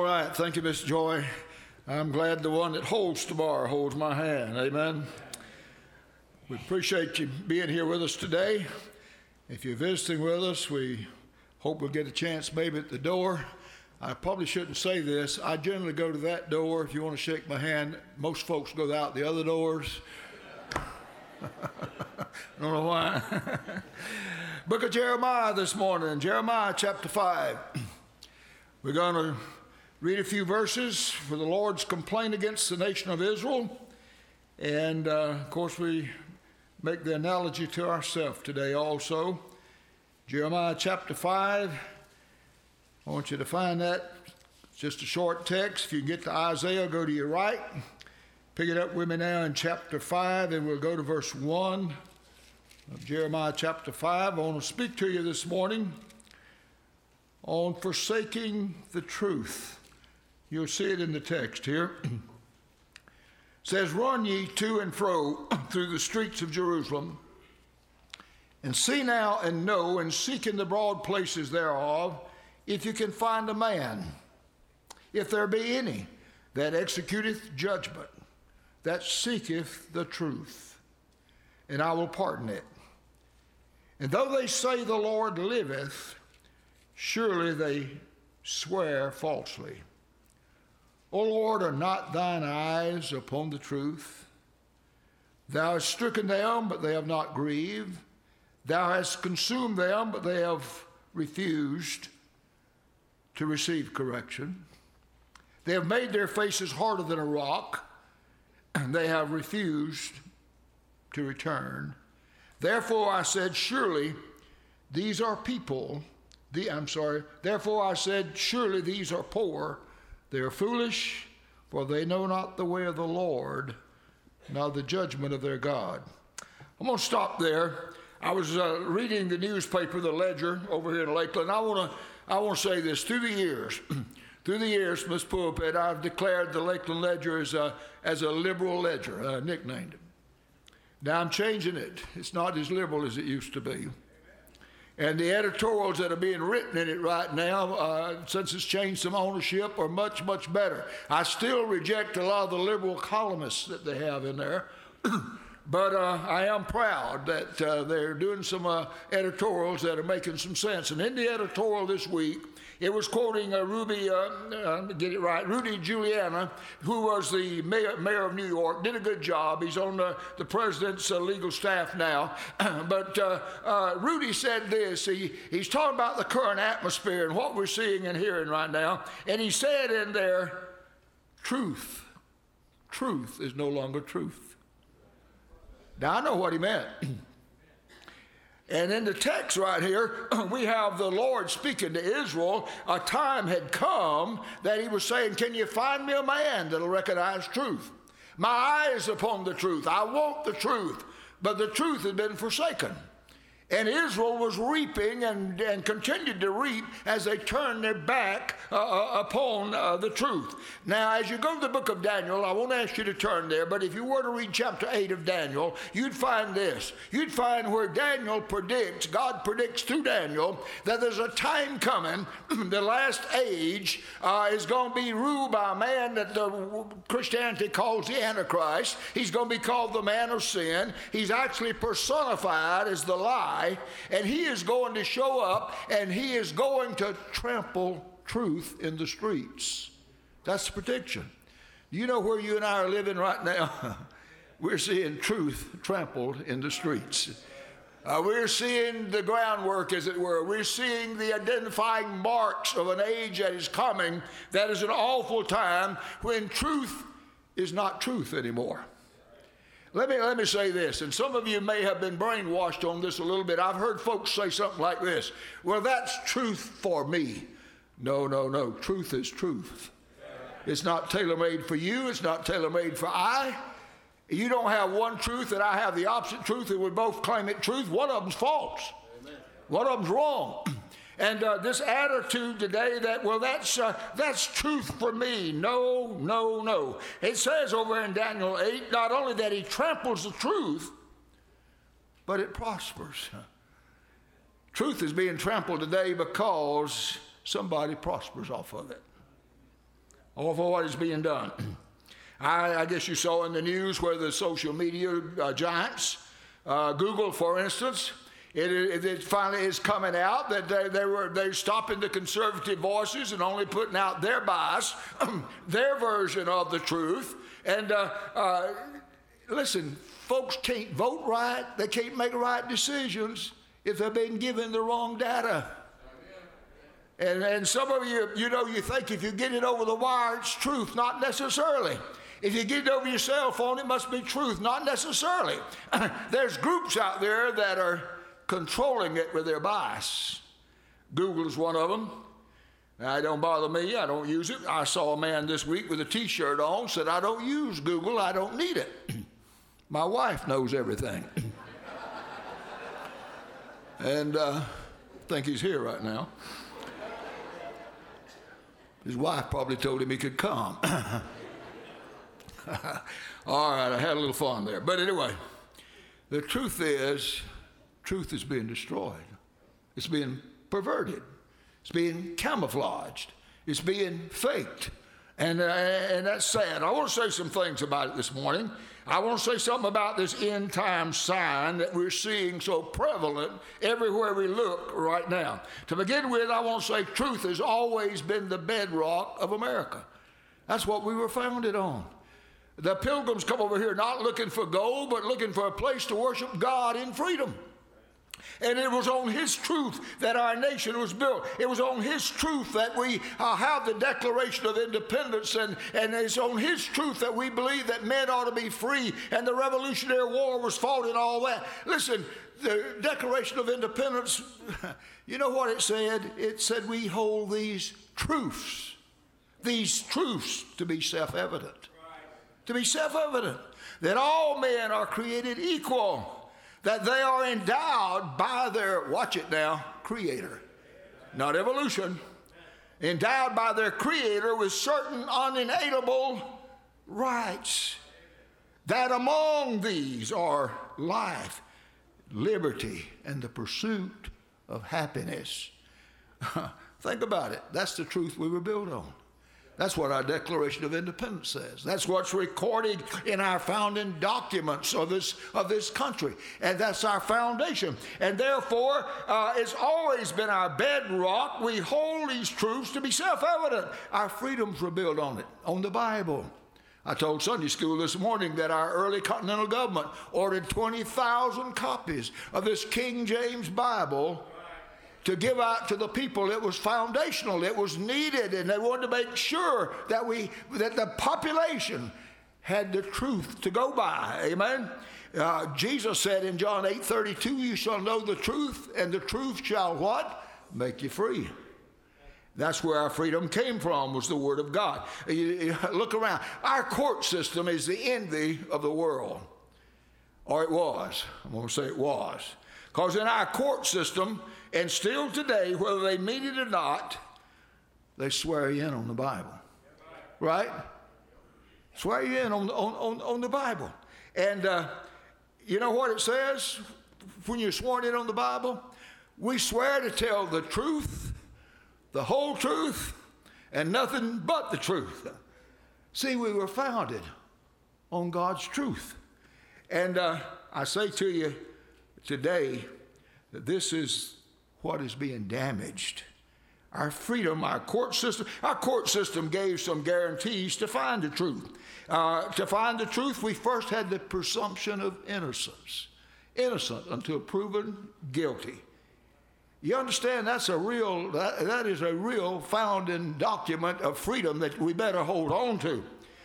All right. Thank you, Miss Joy. I'm glad the one that holds the bar holds my hand. Amen. We appreciate you being here with us today. If you're visiting with us, we hope we'll get a chance maybe at the door. I probably shouldn't say this. I generally go to that door. If you want to shake my hand, most folks go out the other doors. I don't know why. Book of Jeremiah this morning, Jeremiah chapter 5. We're going to read a few verses for the Lord's complaint against the nation of Israel. And, of course, we make the analogy to ourselves today also. Jeremiah chapter 5. I want you to find that. It's just a short text. If you get to Isaiah, go to your right. Pick it up with me now in chapter 5, and we'll go to verse 1 of Jeremiah chapter 5. I want to speak to you this morning on forsaking the truth. You'll see it in the text here. It says, "Run ye to and fro through the streets of Jerusalem, and see now and know, and seek in the broad places thereof, if you can find a man, if there be any, that executeth judgment, that seeketh the truth, and I will pardon it. And though they say the Lord liveth, surely they swear falsely. O Lord, are not thine eyes upon the truth? Thou hast stricken them, but they have not grieved. Thou hast consumed them, but they have refused to receive correction. They have made their faces harder than a rock, and they have refused to return. Therefore I said, surely these are people. Therefore I said, surely these are poor. They are foolish, for they know not the way of the Lord, nor the judgment of their God." I'm going to stop there. I was reading the newspaper, the Ledger, over here in Lakeland. I want to say this. Through the years, from this pulpit, I've declared the Lakeland Ledger as a liberal ledger, nicknamed it. Now I'm changing it. It's not as liberal as it used to be. And the editorials that are being written in it right now, since it's changed some ownership, are much, much better. I still reject a lot of the liberal columnists that they have in there. But I am proud that they're doing some editorials that are making some sense. And in the editorial this week, it was quoting Rudy Giuliani, who was the mayor of New York, did a good job. He's on the president's legal staff now. But Rudy said this. He's talking about the current atmosphere and what we're seeing and hearing right now. And he said in there, truth is no longer truth. Now, I know what he meant. And in the text right here, we have the Lord speaking to Israel. A time had come that he was saying, can you find me a man that'll recognize truth? My eye is upon the truth. I want the truth. But the truth has been forsaken. And Israel was reaping and continued to reap as they turned their back upon the truth. Now, as you go to the book of Daniel, I won't ask you to turn there, but if you were to read chapter 8 of Daniel, you'd find this. You'd find where God predicts through Daniel, that there's a time coming, the last age is going to be ruled by a man that Christianity calls the Antichrist. He's going to be called the man of sin. He's actually personified as the lie. And he is going to show up, and he is going to trample truth in the streets. That's the prediction. You know where you and I are living right now? We're seeing truth trampled in the streets. We're seeing the groundwork, as it were. We're seeing the identifying marks of an age that is coming, that is an awful time when truth is not truth anymore. Let me say this, and some of you may have been brainwashed on this a little bit. I've heard folks say something like this. Well, that's truth for me. No. Truth is truth. It's not tailor-made for you. It's not tailor-made for I. You don't have one truth and I have the opposite truth, and we both claim it truth. One of them's false. Amen. One of them's wrong. And this attitude today that, well, that's truth for me. No. It says over in Daniel 8, not only that he tramples the truth, but it prospers. Truth is being trampled today because somebody prospers off of it. all for what is being done. I guess you saw in the news where the social media giants, Google, for instance, it finally is coming out that they're stopping the conservative voices and only putting out their bias, their version of the truth. And listen, folks can't vote right. They can't make right decisions if they've been given the wrong data. And some of you, you think if you get it over the wire, it's truth. Not necessarily. If you get it over your cell phone, it must be truth. Not necessarily. There's groups out there that are controlling it with their bias. Google is one of them. It don't bother me. I don't use it. I saw a man this week with a T-shirt on, said, I don't use Google. I don't need it. My wife knows everything. And I think he's here right now. His wife probably told him he could come. All right, I had a little fun there. But anyway, the truth is being destroyed. It's being perverted. It's being camouflaged. It's being faked. And that's sad. I want to say some things about it this morning. I want to say something about this end time sign that we're seeing so prevalent everywhere we look right now. To begin with, I want to say truth has always been the bedrock of America. That's what we were founded on. The Pilgrims come over here not looking for gold, but looking for a place to worship God in freedom. And it was on His truth that our nation was built. It was on His truth that we have the Declaration of Independence, and it's on His truth that we believe that men ought to be free, and the Revolutionary War was fought and all that. Listen, the Declaration of Independence, you know what it said? It said we hold these truths to be self-evident. To be self-evident, that all men are created equal, that they are endowed by their, watch it now, Creator, not evolution, endowed by their Creator with certain unalienable rights, that among these are life, liberty, and the pursuit of happiness. Think about it. That's the truth we were built on. That's what our Declaration of Independence says. That's what's recorded in our founding documents of this country. And that's our foundation. And therefore, it's always been our bedrock. We hold these truths to be self-evident. Our freedoms were built on it, on the Bible. I told Sunday school this morning that our early Continental government ordered 20,000 copies of this King James Bible to give out to the people. It was foundational. It was needed, and they wanted to make sure that the population had the truth to go by. Amen. Jesus said in John 8:32, "You shall know the truth, and the truth shall" what? Make you free. That's where our freedom came from, was the Word of God. You look around. Our court system is the envy of the world. Or it was. I'm going to say it was. Because in our court system, and still today, whether they mean it or not, they swear you in on the Bible. Right? Swear you in on the Bible. And you know what it says when you're sworn in on the Bible? We swear to tell the truth, the whole truth, and nothing but the truth. See, we were founded on God's truth. And I say to you today that this is what is being damaged. Our freedom, our court system gave some guarantees to find the truth. To find the truth, we first had the presumption of innocence. Innocent until proven guilty. You understand that is a real founding document of freedom that we better hold on to.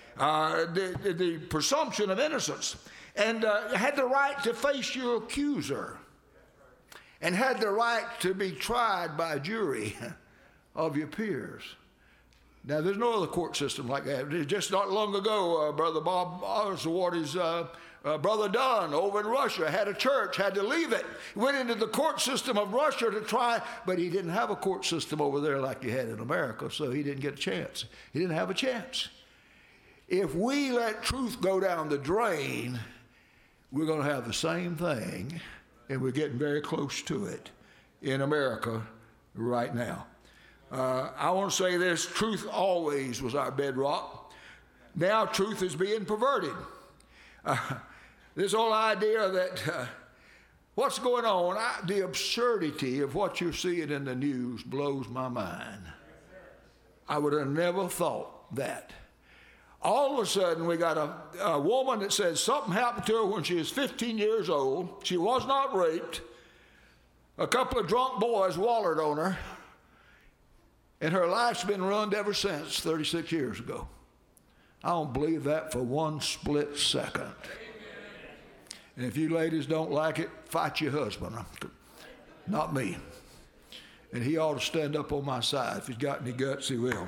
The presumption of innocence. And had the right to face your accuser. And had the right to be tried by a jury of your peers. Now, there's no other court system like that. Just not long ago, Brother Bob Oswaty's Brother Dunn over in Russia had a church, had to leave it. Went into the court system of Russia to try, but he didn't have a court system over there like you had in America, so he didn't get a chance. He didn't have a chance. If we let truth go down the drain, we're going to have the same thing, and we're getting very close to it in America right now. I want to say this, truth always was our bedrock. Now truth is being perverted. This whole idea that what's going on, the absurdity of what you're seeing in the news blows my mind. I would have never thought that. All of a sudden, we got a woman that says something happened to her when she was 15 years old. She was not raped. A couple of drunk boys wallered on her. And her life's been ruined ever since, 36 years ago. I don't believe that for one split second. And if you ladies don't like it, fight your husband. Not me. And he ought to stand up on my side. If he's got any guts, he will.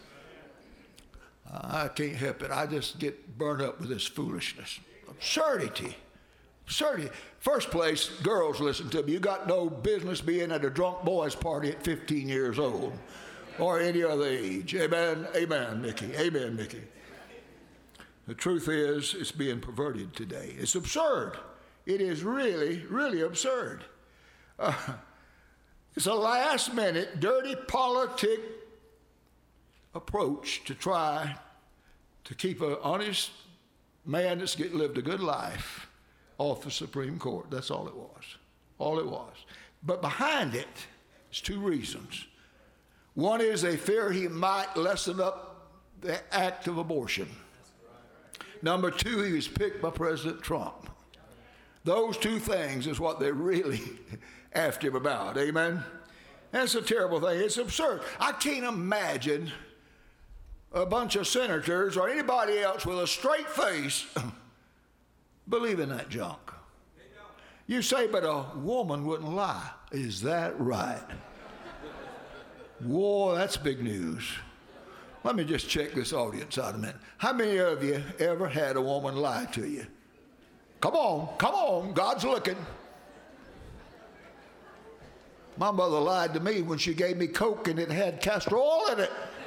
I can't help it. I just get burned up with this foolishness. Absurdity. Absurdity. First place, girls, listen to me. You got no business being at a drunk boys' party at 15 years old or any other age. Amen. Amen, Mickey. Amen, Mickey. The truth is, it's being perverted today. It's absurd. It is really, really absurd. It's a last-minute, dirty politic approach to try to keep an honest man that's lived a good life off the Supreme Court. That's all it was. All it was. But behind it is two reasons. One is they fear he might lessen up the act of abortion. Number two, he was picked by President Trump. Those two things is what they're really after him about. Amen? That's a terrible thing. It's absurd. I can't imagine a bunch of senators or anybody else with a straight face believing that junk. You say, but a woman wouldn't lie. Is that right? Whoa, that's big news. Let me just check this audience out a minute. How many of you ever had a woman lie to you? Come on, God's looking. My mother lied to me when she gave me Coke and it had castor oil in it.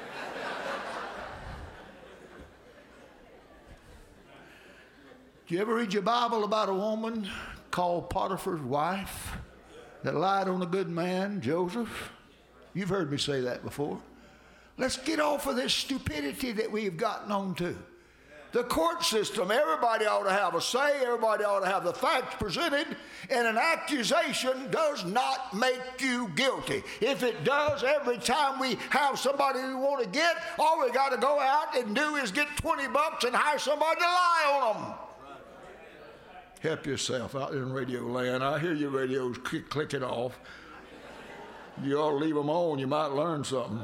Did you ever read your Bible about a woman called Potiphar's wife that lied on a good man, Joseph? You've heard me say that before. Let's get off of this stupidity that we've gotten on to. The court system, everybody ought to have a say, everybody ought to have the facts presented, and an accusation does not make you guilty. If it does, every time we have somebody we want to get, all we got to go out and do is get $20 and hire somebody to lie on them. Help yourself out in radio land. I hear your radios clicking off. You ought to leave them on. You might learn something.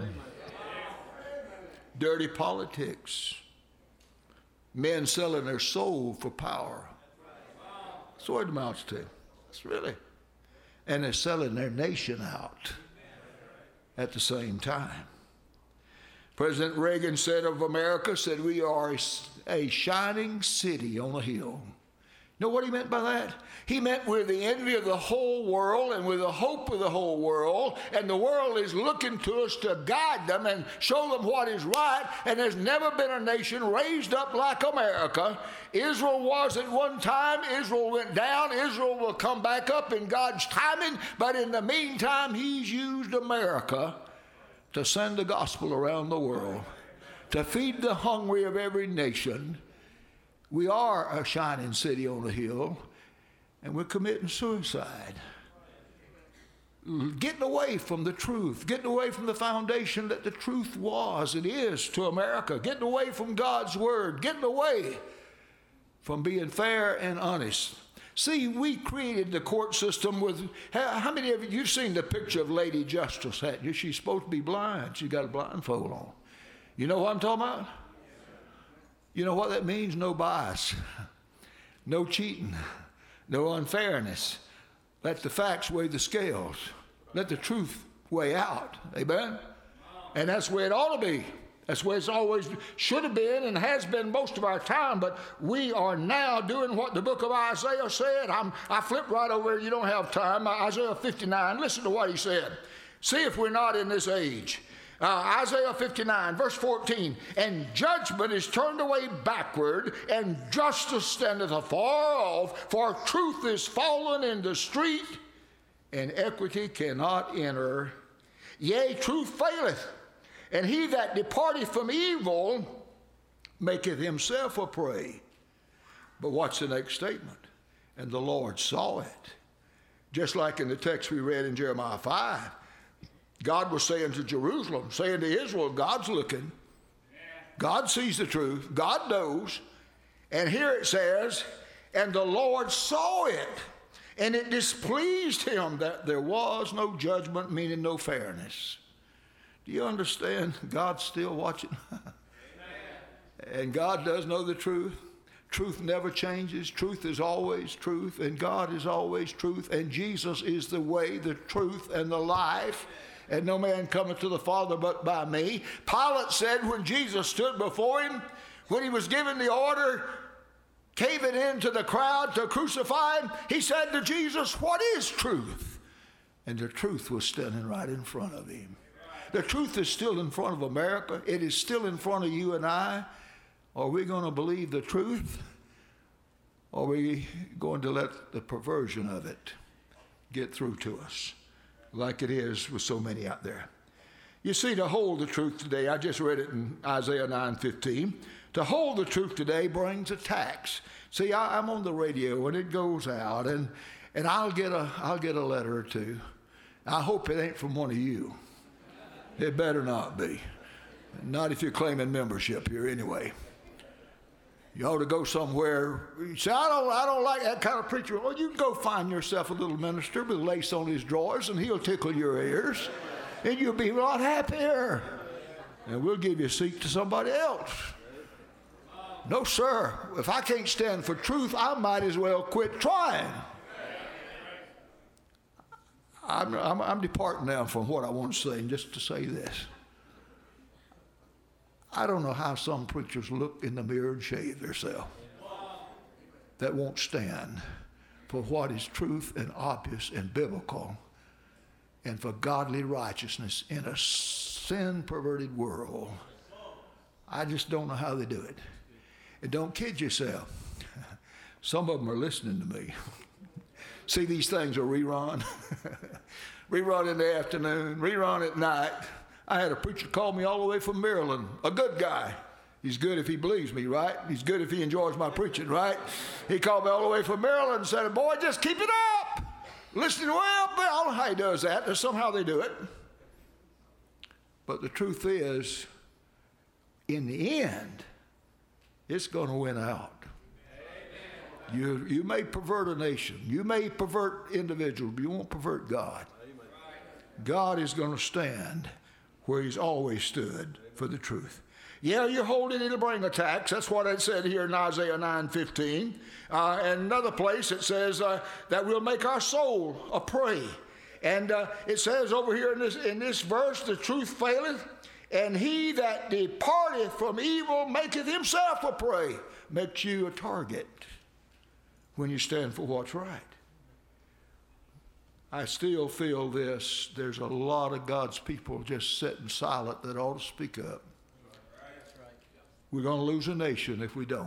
Dirty politics. Men selling their soul for power. That's what it amounts to. That's really. And they're selling their nation out at the same time. President Reagan said of America, said we are a shining city on a hill. You know what he meant by that? He meant we're the envy of the whole world and we're the hope of the whole world, and the world is looking to us to guide them and show them what is right, and there's never been a nation raised up like America. Israel was at one time. Israel went down. Israel will come back up in God's timing, but in the meantime, he's used America to send the gospel around the world, to feed the hungry of every nation. We are a shining city on a hill, and we're committing suicide. Getting away from the truth, getting away from the foundation that the truth was and is to America, getting away from God's word, getting away from being fair and honest. See, we created the court system with, how many of you, you've seen the picture of Lady Justice, haven't you? She's supposed to be blind. She's got a blindfold on. You know what I'm talking about? You know what that means? No bias, no cheating, no unfairness. Let the facts weigh the scales. Let the truth weigh out. Amen? And that's where it ought to be. That's where it's always should have been and has been most of our time. But we are now doing what the book of Isaiah said. I flipped right over. You don't have time. Isaiah 59. Listen to what he said. See if we're not in this age. Isaiah 59, verse 14, and judgment is turned away backward, and justice standeth afar off, for truth is fallen in the street, and equity cannot enter. Yea, truth faileth. And he that departeth from evil maketh himself a prey. But watch the next statement. And the Lord saw it. Just like in the text we read in Jeremiah 5. God was saying to Jerusalem, saying to Israel, God's looking. God sees the truth. God knows. And here it says, and the Lord saw it. And it displeased him that there was no judgment, meaning no fairness. Do you understand? God's still watching. And God does know the truth. Truth never changes. Truth is always truth. And God is always truth. And Jesus is the way, the truth, and the life. And no man cometh to the Father but by me. Pilate said when Jesus stood before him, when he was given the order, caving into the crowd to crucify him, he said to Jesus, what is truth? And the truth was standing right in front of him. The truth is still in front of America. It is still in front of you and I. Are we going to believe the truth? Or are we going to let the perversion of it get through to us like it is with so many out there? You see, to hold the truth today, I just read it in Isaiah 9:15. To hold the truth today brings attacks. See, I'm on the radio and it goes out, and I'll get a letter or two. I hope it ain't from one of you. It better not be. Not if you're claiming membership here anyway. You ought to go somewhere. You say, I don't like that kind of preacher. Well, you can go find yourself a little minister with lace on his drawers, and he'll tickle your ears, and you'll be a lot happier. And we'll give you a seat to somebody else. No, sir. If I can't stand for truth, I might as well quit trying. I'm departing now from what I want to say, and just to say this. I don't know how some preachers look in the mirror and shave themselves that won't stand for what is truth and obvious and biblical and for godly righteousness in a sin-perverted world. I just don't know how they do it. And don't kid yourself. Some of them are listening to me. See, these things are rerun. Rerun in the afternoon, rerun at night. I had a preacher call me all the way from Maryland, a good guy. He's good if he believes me, right? He's good if he enjoys my preaching, right? He called me all the way from Maryland and said, boy, just keep it up. Listening well, but I don't know how he does that. But somehow they do it. But the truth is, in the end, it's going to win out. You may pervert a nation. You may pervert individuals, but you won't pervert God. God is going to stand where he's always stood for the truth. Yeah, you hold it, it'll bring attacks. That's what it said here in Isaiah 9:15. And another place it says that we'll make our soul a prey. And it says over here in this verse, the truth faileth, and he that departeth from evil maketh himself a prey. Makes you a target when you stand for what's right. I still feel this. There's a lot of God's people just sitting silent that ought to speak up. We're going to lose a nation if we don't.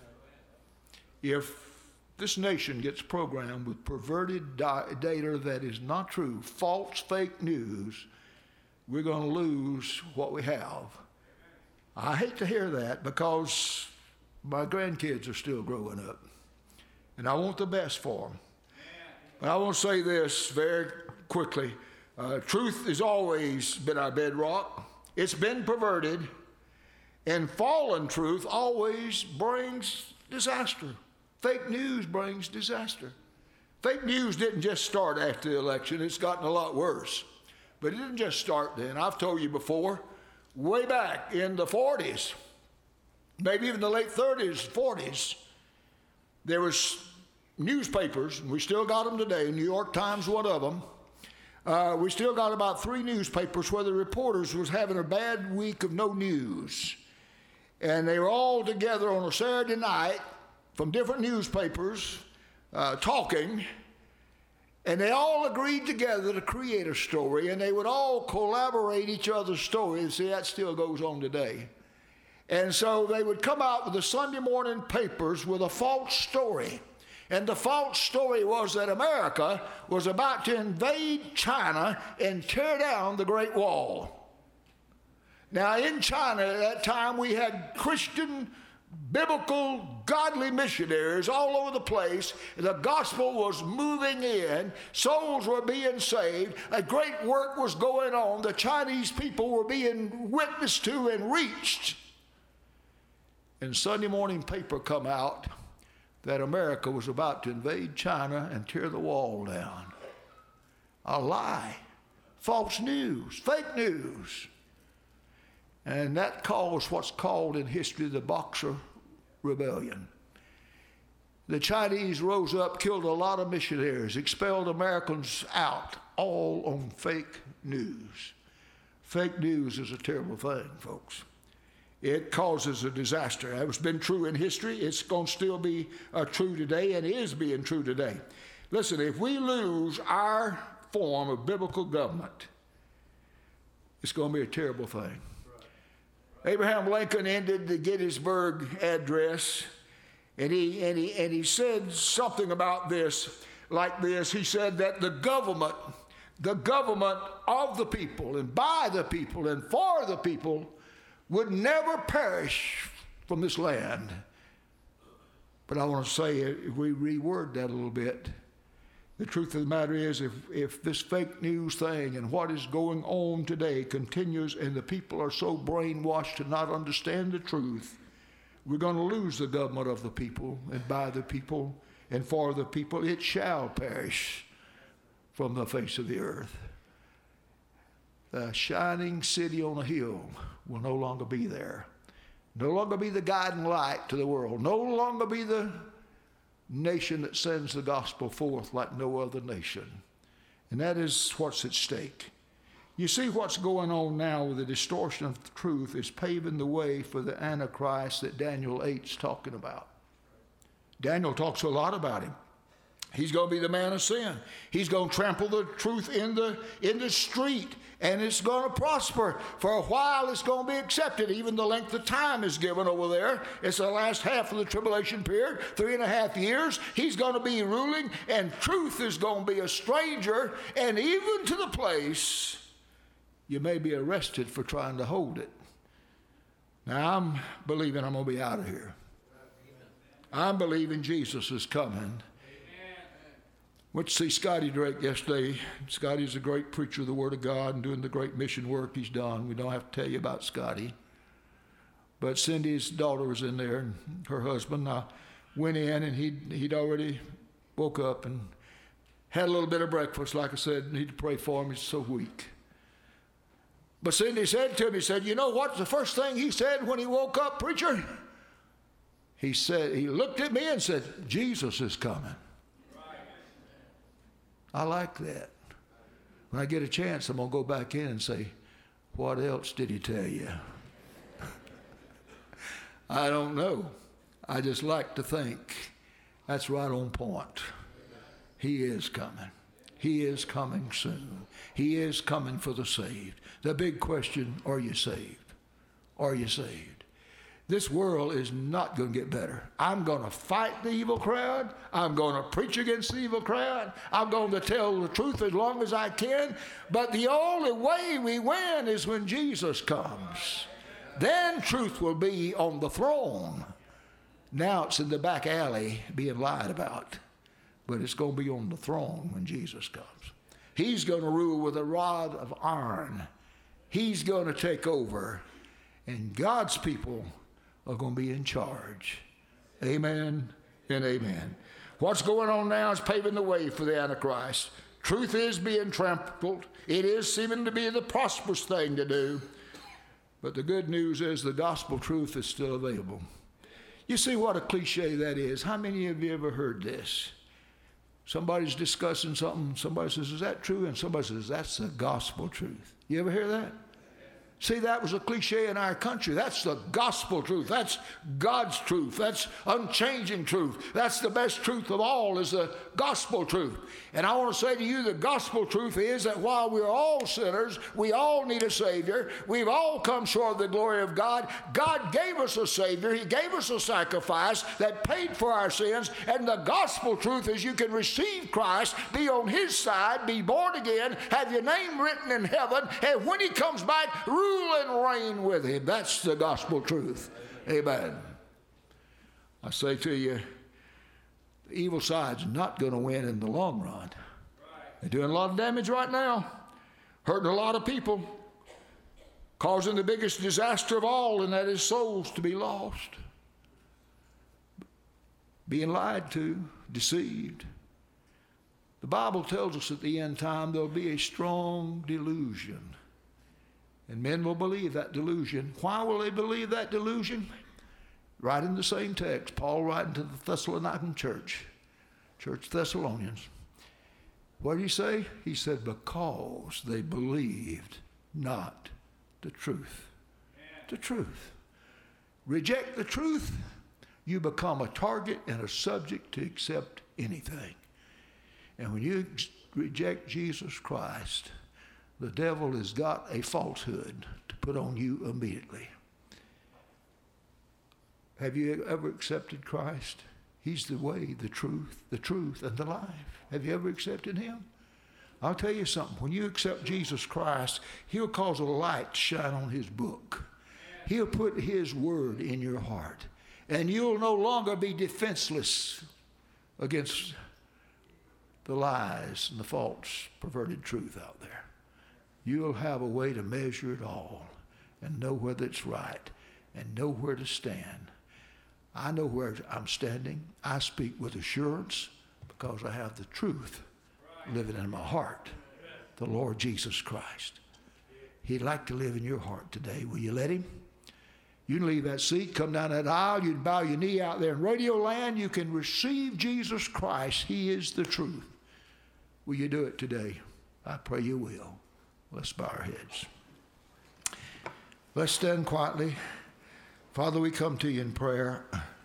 If this nation gets programmed with perverted data that is not true, false, fake news, we're going to lose what we have. I hate to hear that because my grandkids are still growing up, and I want the best for them. But I want to say this very quickly. Truth has always been our bedrock. It's been perverted, and fallen truth always brings disaster. Fake news brings disaster. Fake news didn't just start after the election. It's gotten a lot worse. But it didn't just start then. I've told you before, way back in the 40s, maybe even the late 30s, 40s, there was newspapers, and we still got them today. New York Times, one of them. We still got about 3 newspapers where the reporters was having a bad week of no news. And they were all together on a Saturday night from different newspapers talking. And they all agreed together to create a story, and they would all collaborate each other's stories. See, that still goes on today. And so they would come out with the Sunday morning papers with a false story. And the false story was that America was about to invade China and tear down the Great Wall. Now, in China at that time, we had Christian, biblical, godly missionaries all over the place. The gospel was moving in. Souls were being saved. A great work was going on. The Chinese people were being witnessed to and reached. And Sunday morning paper come out that America was about to invade China and tear the wall down. A lie. False news. Fake news. And that caused what's called in history the Boxer Rebellion. The Chinese rose up, killed a lot of missionaries, expelled Americans out, all on fake news. Fake news is a terrible thing, folks. It causes a disaster. It's been true in history. It's going to still be true today, and is being true today. Listen, if we lose our form of biblical government, it's going to be a terrible thing. Abraham Lincoln ended the Gettysburg Address, and he said something about this, like this. He said that the government of the people and by the people and for the people would never perish from this land. But I want to say, if we reword that a little bit, the truth of the matter is, if this fake news thing and what is going on today continues and the people are so brainwashed to not understand the truth, we're going to lose the government of the people and by the people and for the people. It shall perish from the face of the earth. The shining city on a hill will no longer be there. No longer be the guiding light to the world. No longer be the nation that sends the gospel forth like no other nation. And that is what's at stake. You see, what's going on now with the distortion of the truth is paving the way for the Antichrist that Daniel 8's talking about. Daniel talks a lot about him. He's going to be the man of sin. He's going to trample the truth in the street, and it's going to prosper. For a while, it's going to be accepted. Even the length of time is given over there. It's the last half of the tribulation period, 3.5 years. He's going to be ruling, and truth is going to be a stranger, and even to the place you may be arrested for trying to hold it. Now, I'm believing I'm going to be out of here. I'm believing Jesus is coming. Went to see Scotty Drake yesterday. Scotty's a great preacher of the Word of God and doing the great mission work he's done. We don't have to tell you about Scotty. But Cindy's daughter was in there, and her husband. I went in, and he'd already woke up and had a little bit of breakfast. Like I said, need to pray for him. He's so weak. But Cindy said to me, you know what's the first thing he said when he woke up, preacher? He looked at me and said, Jesus is coming. I like that. When I get a chance, I'm going to go back in and say, what else did he tell you? I don't know. I just like to think that's right on point. He is coming. He is coming soon. He is coming for the saved. The big question, are you saved? Are you saved? This world is not going to get better. I'm going to fight the evil crowd. I'm going to preach against the evil crowd. I'm going to tell the truth as long as I can. But the only way we win is when Jesus comes. Then truth will be on the throne. Now it's in the back alley being lied about. But it's going to be on the throne when Jesus comes. He's going to rule with a rod of iron. He's going to take over. And God's people are going to be in charge. Amen and amen. What's going on now is paving the way for the Antichrist. Truth is being trampled. It is seeming to be the prosperous thing to do. But the good news is the gospel truth is still available. You see what a cliche that is. How many of you ever heard this? Somebody's discussing something. Somebody says, is that true? And somebody says, that's the gospel truth. You ever hear that? See, that was a cliche in our country. That's the gospel truth. That's God's truth. That's unchanging truth. That's the best truth of all, is the gospel truth. And I want to say to you, the gospel truth is that while we're all sinners, we all need a Savior. We've all come short of the glory of God. God gave us a Savior. He gave us a sacrifice that paid for our sins. And the gospel truth is you can receive Christ, be on His side, be born again, have your name written in heaven, and when He comes back, rule and reign with Him. That's the gospel truth. Amen. I say to you, the evil side's not going to win in the long run. They're doing a lot of damage right now, hurting a lot of people, causing the biggest disaster of all, and that is souls to be lost, being lied to, deceived. The Bible tells us at the end time there'll be a strong delusion. And men will believe that delusion. Why will they believe that delusion? Right in the same text, Paul writing to the Thessalonican church, Church Thessalonians. What did he say? He said, because they believed not the truth. The truth. Reject the truth, you become a target and a subject to accept anything. And when you reject Jesus Christ, the devil has got a falsehood to put on you immediately. Have you ever accepted Christ? He's the way, the truth, and the life. Have you ever accepted Him? I'll tell you something. When you accept Jesus Christ, He'll cause a light to shine on His book. He'll put His word in your heart. And you'll no longer be defenseless against the lies and the false, perverted truth out there. You'll have a way to measure it all and know whether it's right and know where to stand. I know where I'm standing. I speak with assurance because I have the truth living in my heart, the Lord Jesus Christ. He'd like to live in your heart today. Will you let Him? You can leave that seat, come down that aisle, you can bow your knee out there in Radio Land. You can receive Jesus Christ. He is the truth. Will you do it today? I pray you will. Let's bow our heads. Let's stand quietly. Father, we come to you in prayer.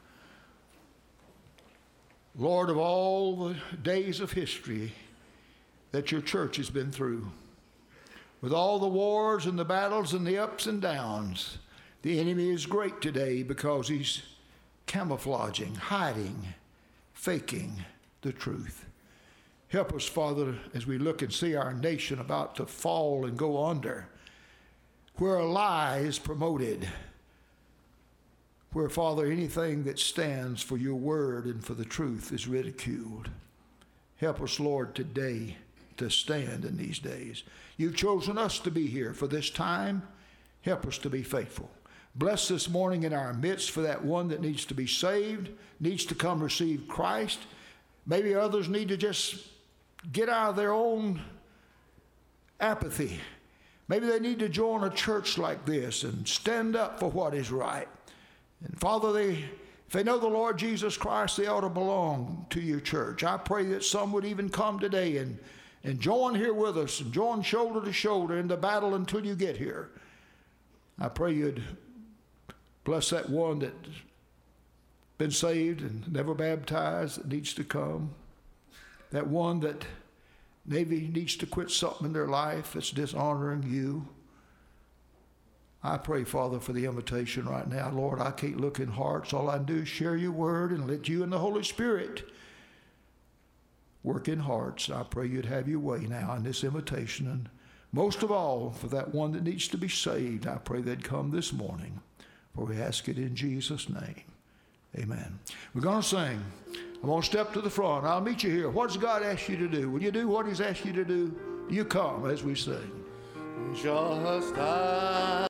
Lord, of all the days of history that your church has been through, with all the wars and the battles and the ups and downs, the enemy is great today because he's camouflaging, hiding, faking the truth. Help us, Father, as we look and see our nation about to fall and go under, where a lie is promoted, where, Father, anything that stands for your word and for the truth is ridiculed. Help us, Lord, today to stand in these days. You've chosen us to be here for this time. Help us to be faithful. Bless this morning in our midst for that one that needs to be saved, needs to come receive Christ. Maybe others need to just get out of their own apathy. Maybe they need to join a church like this and stand up for what is right. And Father, if they know the Lord Jesus Christ, they ought to belong to your church. I pray that some would even come today and join here with us and join shoulder to shoulder in the battle until you get here. I pray you'd bless that one that's been saved and never baptized that needs to come. That one that maybe needs to quit something in their life that's dishonoring you. I pray, Father, for the invitation right now. Lord, I can't look in hearts. All I do is share your word and let you and the Holy Spirit work in hearts. I pray you'd have your way now in this invitation. And most of all, for that one that needs to be saved, I pray they'd come this morning. For we ask it in Jesus' name. Amen. We're going to sing. I'm going to step to the front. I'll meet you here. What does God ask you to do? Will you do what He's asked you to do? You come as we sing. Just